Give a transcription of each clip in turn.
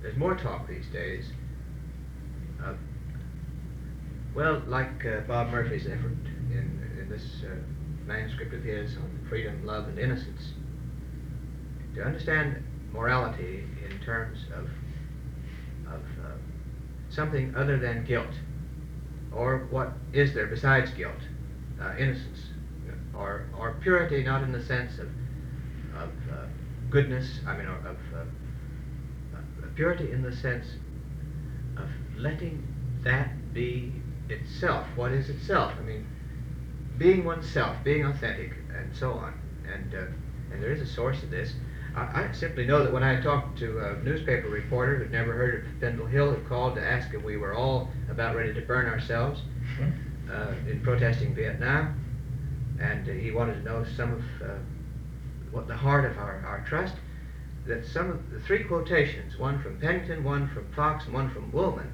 there's more talk these days of, well, like Bob Murphy's effort in this manuscript of his on freedom, love, and innocence, to understand morality in terms of something other than guilt, or what is there besides guilt, innocence, or purity, not in the sense of goodness, I mean, of purity in the sense of letting that be itself, what is itself. I mean, being oneself, being authentic, and so on. And there is a source of this. I simply know that when I talked to a newspaper reporter who'd never heard of Pendle Hill, who called to ask if we were all about ready to burn ourselves in protesting Vietnam, and he wanted to know some of what the heart of our trust, that some of the three quotations, one from Pennington, one from Fox, and one from Woolman,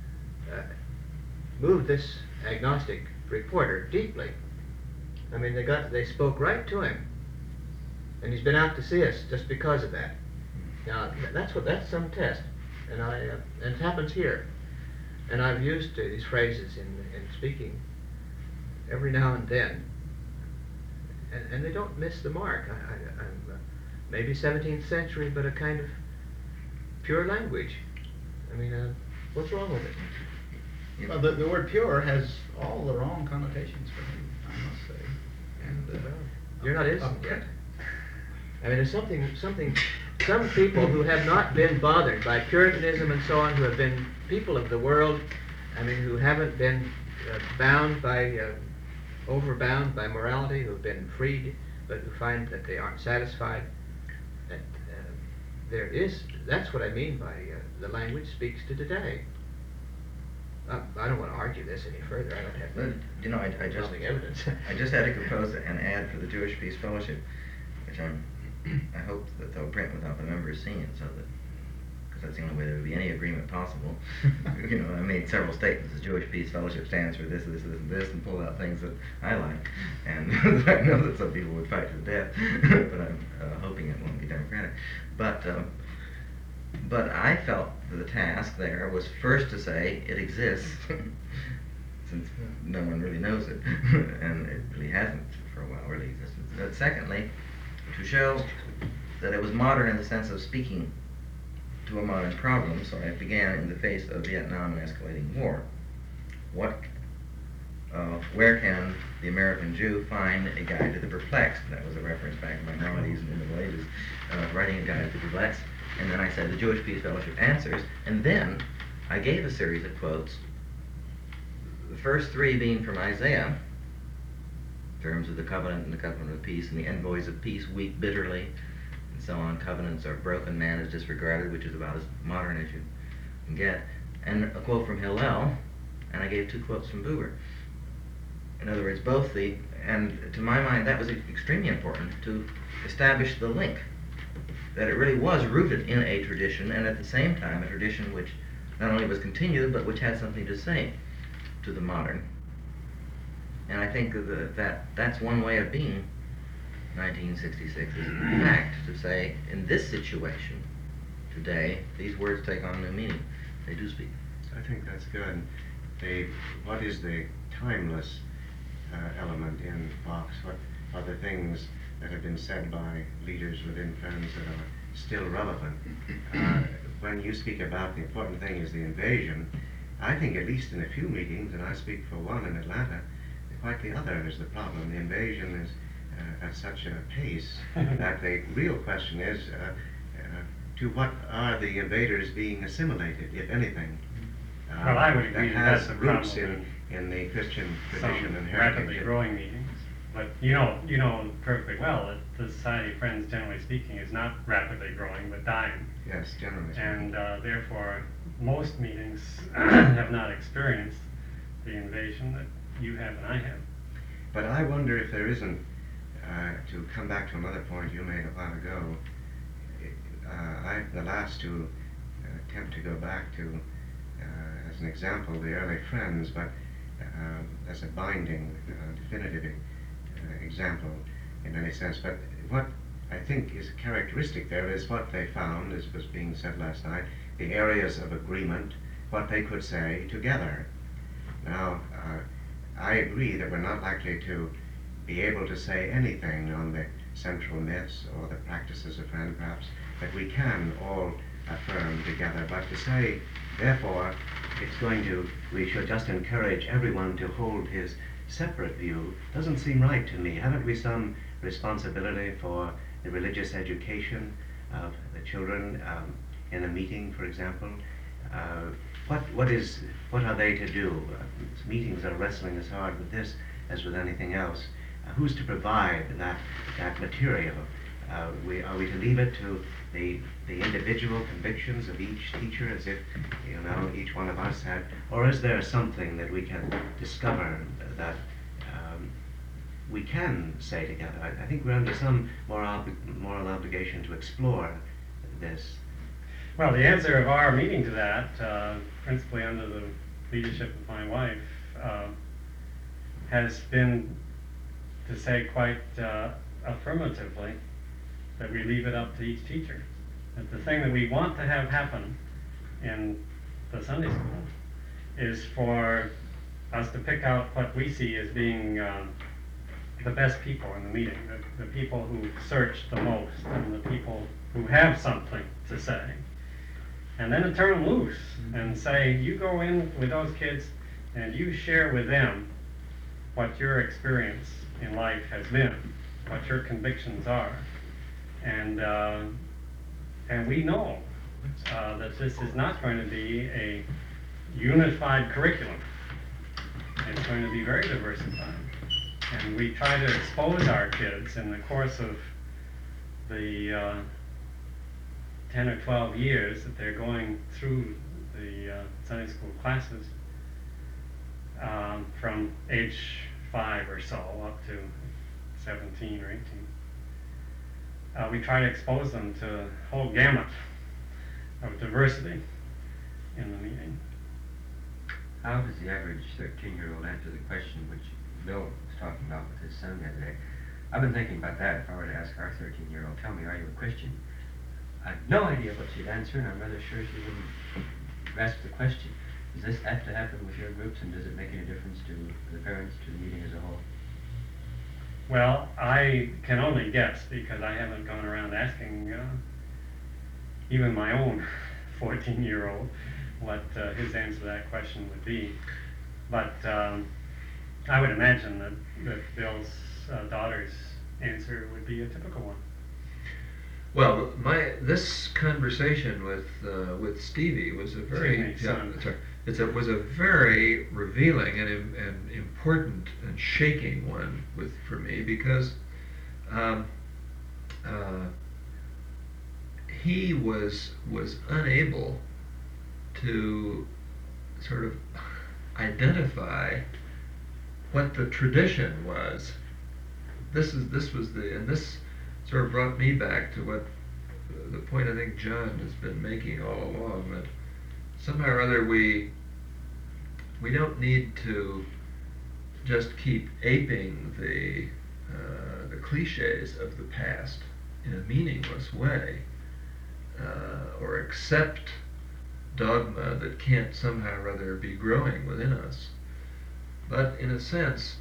moved this agnostic reporter deeply. I mean, they spoke right to him, and he's been out to see us just because of that. Now, that's some test, and it happens here, and I've used these phrases in speaking every now and then, and they don't miss the mark. I'm maybe 17th century, but a kind of pure language. I mean, what's wrong with it? You know, the word pure has all the wrong connotations for me, I must say. And you're not innocent yet. I mean, there's something. Some people who have not been bothered by Puritanism and so on, who have been people of the world, I mean, who haven't been overbound by morality, who've been freed, but who find that they aren't satisfied. That that's what I mean by the language speaks to today. I don't want to argue this any further. I don't have evidence. I just had to compose an ad for the Jewish Peace Fellowship, which I hope that they'll print without the members seeing it, so that, because that's the only way there would be any agreement possible. You know, I made several statements. The Jewish Peace Fellowship stands for this, this, this, and this, and pull out things that I like. And I know that some people would fight to the death, but I'm hoping it won't be democratic. But I felt that the task there was first to say it exists, since no one really knows it, and it really hasn't for a while really existed. But secondly, to show that it was modern in the sense of speaking to a modern problem. So I began in the face of Vietnam and escalating war. Where can the American Jew find a guide to the perplexed? That was a reference back to Maimonides in the Middle Ages, writing a guide to the perplexed. And then I said the Jewish Peace Fellowship answers, and then I gave a series of quotes, the first three being from Isaiah, terms of the covenant and the covenant of peace, and the envoys of peace weep bitterly, and so on. Covenants are broken, man is disregarded, which is about as modern as you can get. And a quote from Hillel, and I gave two quotes from Buber. In other words, and to my mind that was extremely important to establish the link, that it really was rooted in a tradition, and at the same time a tradition which not only was continued, but which had something to say to the modern. And I think that's one way of being 1966, is in fact to say, in this situation today, these words take on new meaning. They do speak. I think that's good. What is the timeless element in Fox? What are the things that have been said by leaders within Friends that are still relevant? When you speak about the important thing is the invasion, I think at least in a few meetings, and I speak for one in Atlanta, quite the other is the problem. The invasion is at such a pace that the real question is, to what are the invaders being assimilated, if anything? Well, I would agree that has that's a roots problem in the Christian some tradition and rapidly heritage. growing meetings. But you know perfectly well that the Society of Friends, generally speaking, is not rapidly growing, but dying. Yes, generally speaking. And therefore, most meetings have not experienced the invasion that you have and I have. But I wonder if there isn't, to come back to another point you made a while ago, the last to attempt to go back to, as an example, the early Friends, but as a binding, definitive example in any sense. But what I think is characteristic there is what they found, as was being said last night, the areas of agreement, what they could say together. Now, I agree that we're not likely to be able to say anything on the central myths or the practices of Friend, perhaps, that we can all affirm together. But to say, therefore, we should just encourage everyone to hold his separate view, doesn't seem right to me. Haven't we some responsibility for the religious education of the children in a meeting, for example? What are they to do? Meetings are wrestling as hard with this as with anything else. Who's to provide that material? Are we to leave it to the individual convictions of each teacher, as if each one of us had, or is there something that we can discover that we can say together? I think we're under some moral obligation to explore this. Well, the answer of our meeting to that, principally under the leadership of my wife, has been to say quite affirmatively that we leave it up to each teacher. That the thing that we want to have happen in the Sunday school is for us to pick out what we see as being the best people in the meeting, the people who search the most, and the people who have something to say. And then to turn them loose and say, you go in with those kids and you share with them what your experience in life has been, what your convictions are. And we know that this is not going to be a unified curriculum. It's going to be very diversified. And we try to expose our kids in the course of the 10 or 12 years that they're going through the Sunday school classes, from age 5 or so up to 17 or 18. We try to expose them to the whole gamut of diversity in the meeting. How does the average 13-year-old answer the question which Bill was talking about with his son the other day? I've been thinking about that. If I were to ask our 13-year-old, tell me, are you a Christian? I have no idea what she'd answer, and I'm rather sure she wouldn't grasp the question. Does this have to happen with your groups, and does it make any difference to the parents, to the meeting as a whole? Well, I can only guess because I haven't gone around asking even my own 14-year-old what his answer to that question would be. But I would imagine that Bill's daughter's answer would be a typical one. Well, this conversation with Stevie was a very was a very revealing and important and shaking one for me, because he was unable to sort of identify what the tradition was. This sort of brought me back to what the point I think John has been making all along, that somehow or other we don't need to just keep aping the cliches of the past in a meaningless way, or accept dogma that can't somehow or other be growing within us. But in a sense,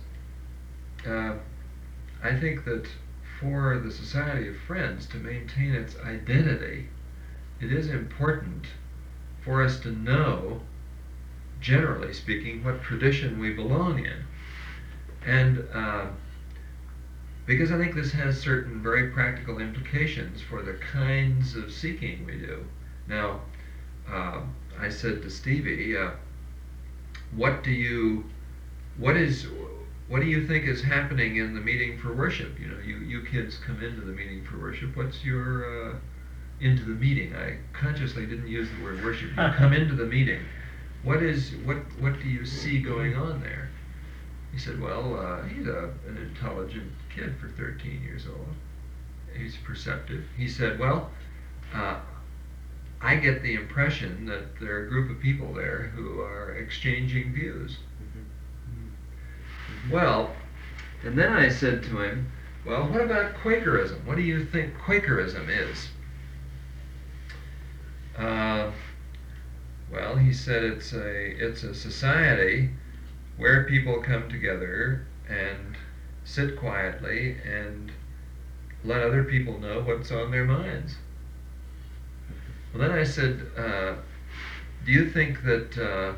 I think that for the Society of Friends to maintain its identity, it is important for us to know, generally speaking, what tradition we belong in. And because I think this has certain very practical implications for the kinds of seeking we do. Now, I said to Stevie, what do you think is happening in the meeting for worship? You kids come into the meeting for worship. What's your into the meeting? I consciously didn't use the word worship. You come into the meeting. What do you see going on there? He said, well, he's an intelligent kid for 13 years old. He's perceptive. He said, well, I get the impression that there are a group of people there who are exchanging views. Well, and then I said to him, well, what about Quakerism? What do you think Quakerism is? he said it's a society where people come together and sit quietly and let other people know what's on their minds. Well, then I said, do you think that,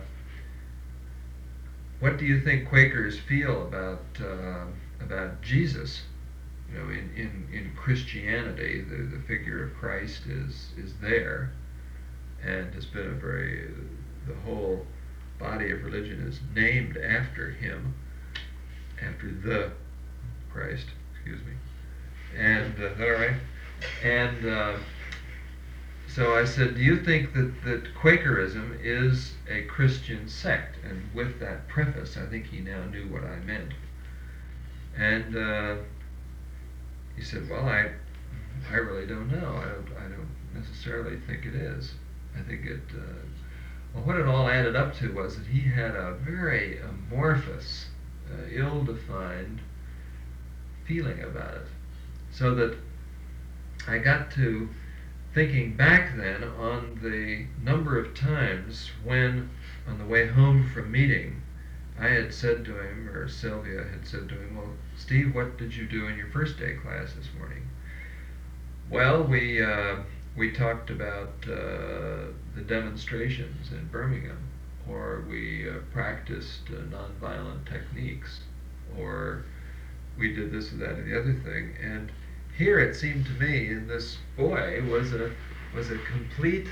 what do you think Quakers feel about Jesus? You know, in Christianity, the figure of Christ is there, and has been the whole body of religion is named after him, after the Christ, excuse me. And, is that all right? And so I said, do you think that Quakerism is a Christian sect? And with that preface, I think he now knew what I meant. And he said, well, I really don't know. I don't necessarily think it is. I think it, well, what it all added up to was that he had a very amorphous, ill-defined feeling about it. So that I got to thinking back then on the number of times when, on the way home from meeting, I had said to him, or Sylvia had said to him, well, Steve, what did you do in your first day class this morning? Well, we talked about the demonstrations in Birmingham, or we practiced nonviolent techniques, or we did this or that or the other thing. And here it seemed to me, in this boy, was a complete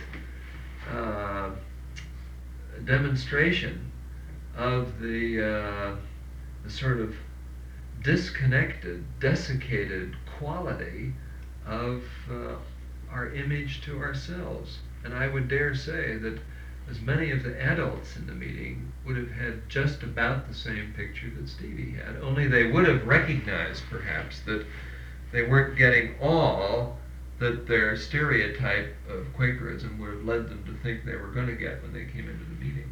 demonstration of the sort of disconnected, desiccated quality of our image to ourselves. And I would dare say that as many of the adults in the meeting would have had just about the same picture that Stevie had, only they would have recognized perhaps that they weren't getting all that their stereotype of Quakerism would have led them to think they were going to get when they came into the meeting.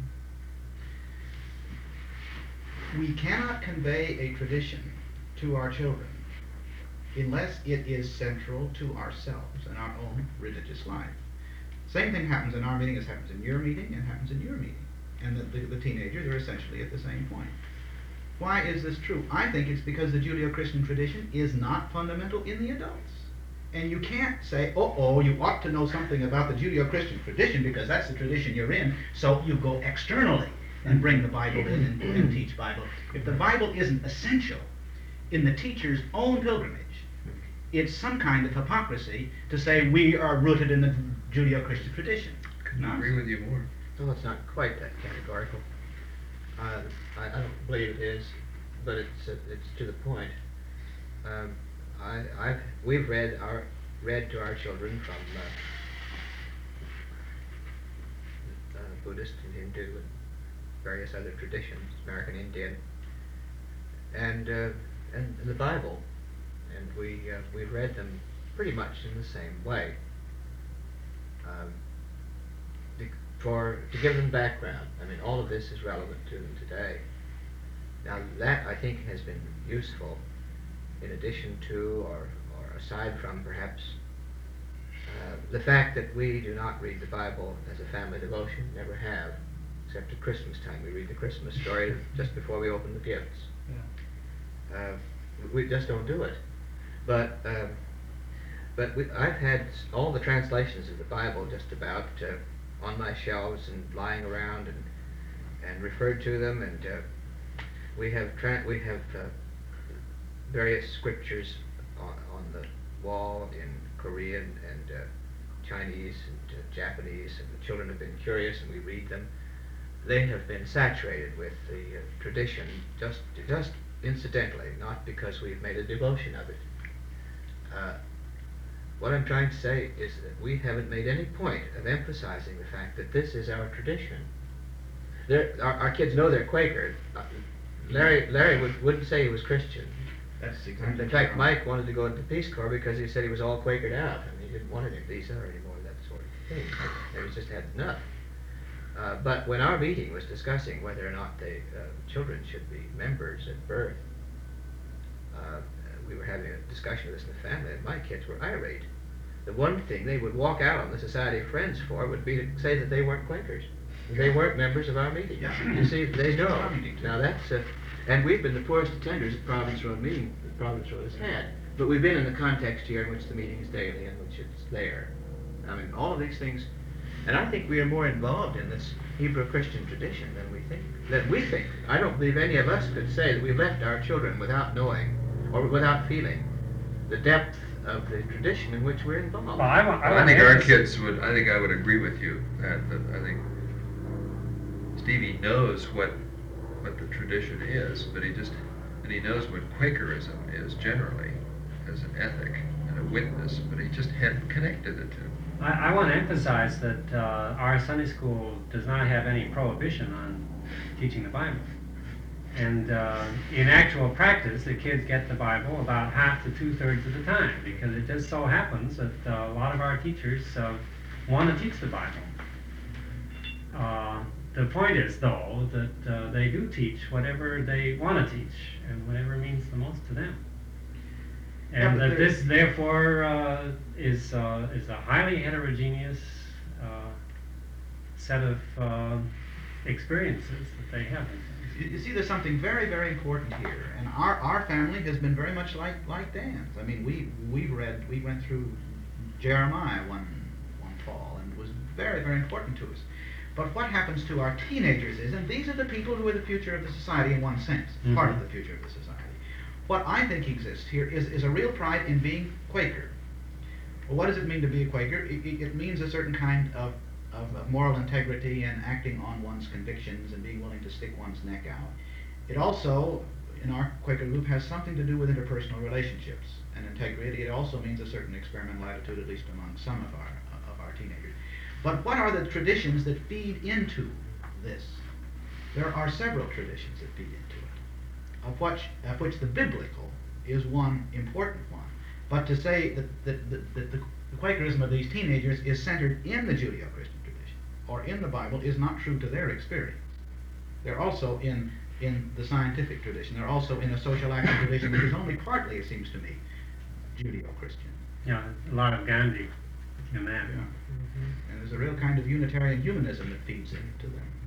We cannot convey a tradition to our children unless it is central to ourselves and our own religious life. Same thing happens in our meeting as happens in your meeting and happens in your meeting. And the teenagers are essentially at the same point. Why is this true? I think it's because the Judeo-Christian tradition is not fundamental in the adults. And you can't say, you ought to know something about the Judeo-Christian tradition because that's the tradition you're in, so you go externally and bring the Bible in and teach Bible. If the Bible isn't essential in the teacher's own pilgrimage, it's some kind of hypocrisy to say we are rooted in the Judeo-Christian tradition. Couldn't agree with you more. Well, it's not quite that categorical. I don't believe it is, but it's to the point. We've read to our children from Buddhist and Hindu and various other traditions, American Indian, and the Bible, and we've read them pretty much in the same way. To give them background. I mean, all of this is relevant to them today. Now that, I think, has been useful in addition to, or aside from perhaps, the fact that we do not read the Bible as a family devotion, never have, except at Christmas time. We read the Christmas story just before we open the gifts. Yeah. We just don't do it. But I've had all the translations of the Bible just about on my shelves and lying around and referred to them, and we have various scriptures on the wall in Korean and Chinese and Japanese, and the children have been curious and we read them. They have been saturated with the tradition just incidentally, not because we've made a devotion of it. What I'm trying to say is that we haven't made any point of emphasizing the fact that this is our tradition. Our kids know they're Quaker. Larry wouldn't say he was Christian. That's exactly. In fact, Mike wanted to go into the Peace Corps because he said he was all Quakered out, and he didn't want any visa or any more of that sort of thing. He just had enough. But when our meeting was discussing whether or not the children should be members at birth, we were having a discussion of this in the family, and my kids were irate. The one thing they would walk out on the Society of Friends for would be to say that they weren't Quakers. They weren't members of our meeting. Yeah. You see, they know. Our meeting, too. Now that's, and we've been the poorest attenders at Province Road meeting that Province Road has had. But we've been in the context here in which the meeting is daily and which it's there. I mean, all of these things, and I think we are more involved in this Hebrew Christian tradition than we think. I don't believe any of us could say that we left our children without knowing or without feeling the depth of the tradition in which we're involved. Well, I I think our want to kids would, I think I would agree with you, that I think Stevie knows what the tradition is, but he knows what Quakerism is generally, as an ethic and a witness, but he just hadn't connected the two. I want to emphasize that our Sunday school does not have any prohibition on teaching the Bible. And in actual practice, the kids get the Bible about half to 2/3 of the time, because it just so happens that a lot of our teachers want to teach the Bible. The point is, though, that they do teach whatever they want to teach, and whatever means the most to them. And Yeah, but that this, therefore, is a highly heterogeneous set of experiences that they have. You see, there's something very, very important here, and our family has been very much like Dan's. I mean, we went through Jeremiah one fall, and it was very, very important to us. But what happens to our teenagers is, and these are the people who are the future of the society in one sense, part of the future of the society. What I think exists here is a real pride in being Quaker. Well, what does it mean to be a Quaker? It means a certain kind of moral integrity and acting on one's convictions and being willing to stick one's neck out. It also, in our Quaker group, has something to do with interpersonal relationships and integrity. It also means a certain experimental attitude, at least among some of our teenagers. But what are the traditions that feed into this? There are several traditions that feed into it, of which the biblical is one important one. But to say that the Quakerism of these teenagers is centered in the Judeo-Christian tradition or in the Bible is not true to their experience. They're also in the scientific tradition. They're also in a social action tradition that is only partly, it seems to me, Judeo-Christian. Yeah, a lot of Gandhi in that. Yeah. And there's a real kind of Unitarian humanism that feeds into them.